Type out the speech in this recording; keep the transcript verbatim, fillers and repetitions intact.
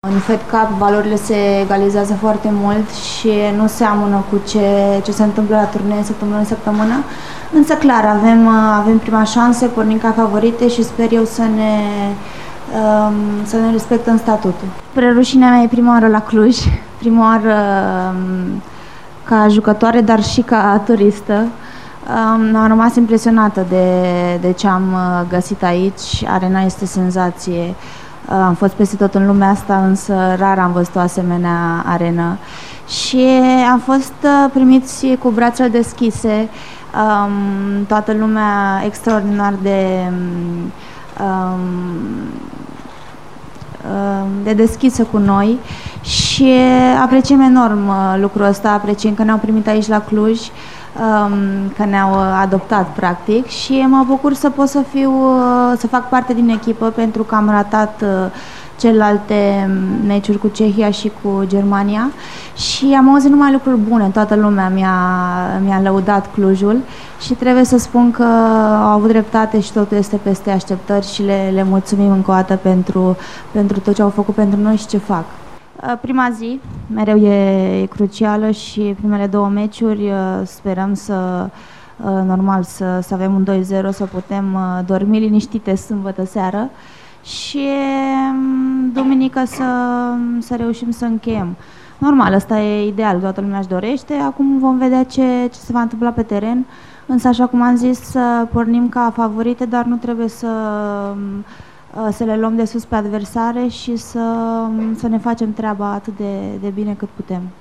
În Fed Cup valorile se egalizează foarte mult și nu seamănă cu ce, ce se întâmplă la turnee săptămână în săptămână. Însă clar, avem, avem prima șansă, pornim ca favorite și sper eu să ne, um, să ne respectăm statutul. Spre rușinea mea e prima oară la Cluj, prima oară um, ca jucătoare, dar și ca turistă. Um, am rămas impresionată de, de ce am găsit aici. Arena este senzație. Am fost peste tot în lumea asta, însă rar am văzut o asemenea arenă. Și am fost primiți cu brațele deschise, um, toată lumea extraordinar de, um, de deschisă cu noi și apreciem enorm lucrul ăsta, apreciem că ne-au primit aici la Cluj, că ne-au adoptat practic și mă bucur să pot să fiu, să fac parte din echipă pentru că am ratat celelalte meciuri cu Cehia și cu Germania și am auzit numai lucruri bune, toată lumea mi-a, mi-a lăudat Clujul și trebuie să spun că au avut dreptate și totul este peste așteptări și le, le mulțumim încă o dată pentru, pentru tot ce au făcut pentru noi și ce fac. Prima zi mereu e, e crucială și primele două meciuri sperăm să, normal, să, să avem un doi zero, să putem dormi liniștite sâmbătă seară și duminică să, să reușim să încheiem. Normal, ăsta e ideal, toată lumea își dorește, acum vom vedea ce, ce se va întâmpla pe teren, însă așa cum am zis, să pornim ca favorite, dar nu trebuie să... să le luăm de sus pe adversare și să, să ne facem treaba atât de, de bine cât putem.